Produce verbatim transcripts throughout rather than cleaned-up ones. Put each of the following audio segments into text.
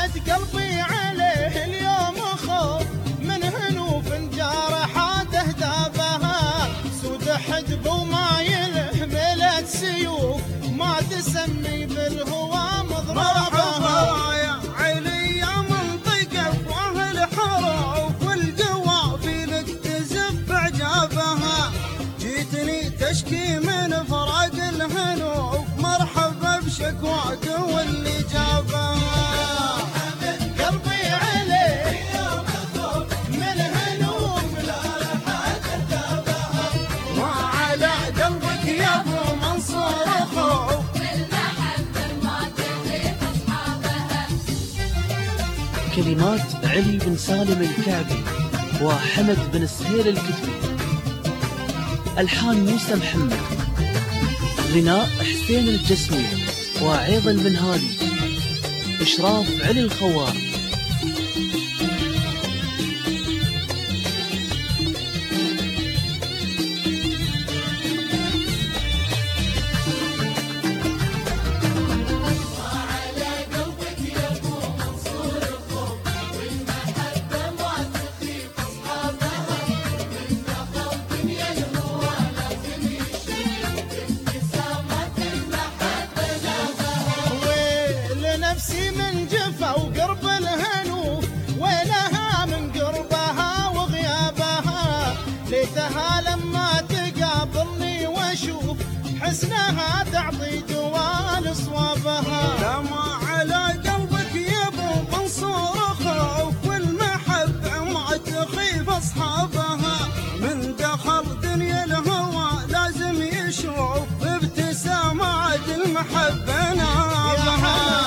حمد قلبي عليه اليوم خوف من هنوف جارحاته دابها سود حدب وما يلهملت سيوف ما تسمي بالهوى مضربها يا علي يا منطقة واهل حروف والقوافل اكتزف عجابها جيتني تشكي من فراق الهنوف مرحبا بشكواك واللي جابها قلبي عليه من هنوف جارحاته دابها ما على قلبك يا ابو منصور خوف كلمات علي بن سالم الكعبي وحمد بن سهيل الكتبي، ألحان موسى محمد، غناء حسين الجسمي وعيض المنهالي، إشراف علي الخوار. نفسي من جفا وقرب الهنوف ويلها من قربها وغيابها ليتها لما تقابلني واشوف حسنها تعطي جوال صوابها. لما على قلبك يا ابو منصور خوف والمحبة ما تخيف اصحابها من دخل دنيا الهوى لازم يشوف ابتسامات المحبة نابها.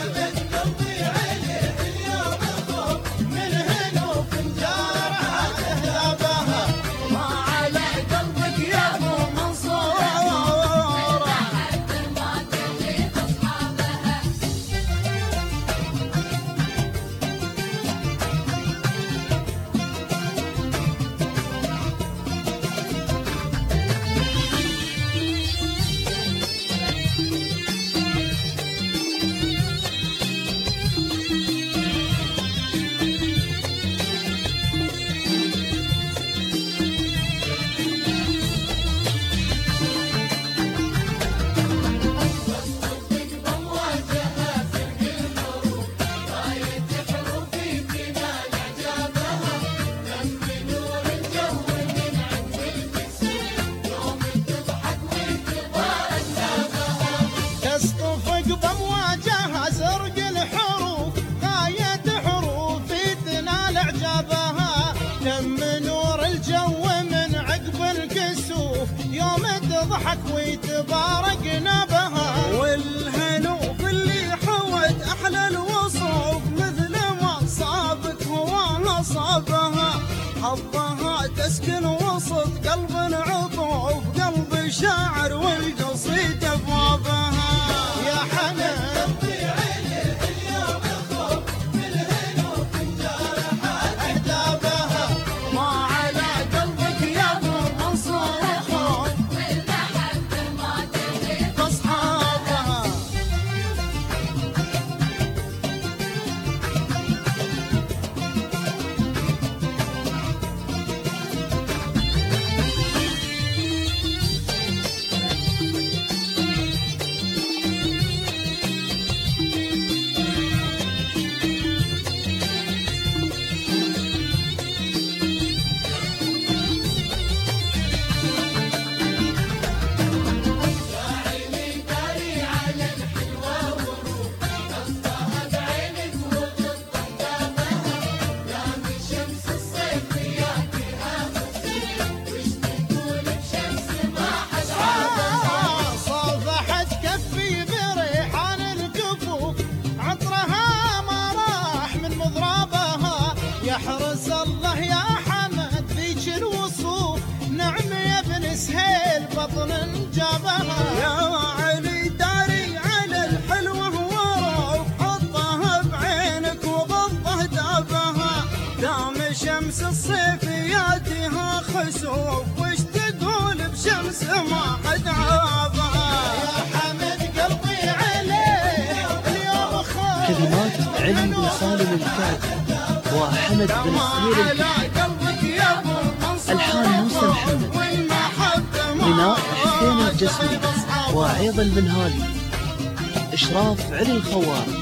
بمواجهها زرق الحروف غاية حروفي تنال اعجابها دم نور الجو من عقب الكسوف يوم تضحك ويتبارك نبها والهنوف اللي حوت احلى الوصوف مثل ما صابك هو صابها حظها تسكن وسط قلب عطوف قلب شاعر والقصيد ابوابها. يا حنان يحرس الله يا حمد ذيك الوصوف نعم يا ابن سهيل بطن جابها. يا علي داري على الحلوة وروف حطها بعينك وغضه دابها دام شمس الصيفياتها خسوف وش تقول بشمس ما حد عابها. يا حمد قلبي عليه اليوم خوف كلمات علي بن الكعبي وحمد بن السهيل الكحلي. ألحان موسى محمد. غناء حسين الجسمي وعيض المنهالي. إشراف علي الخوار.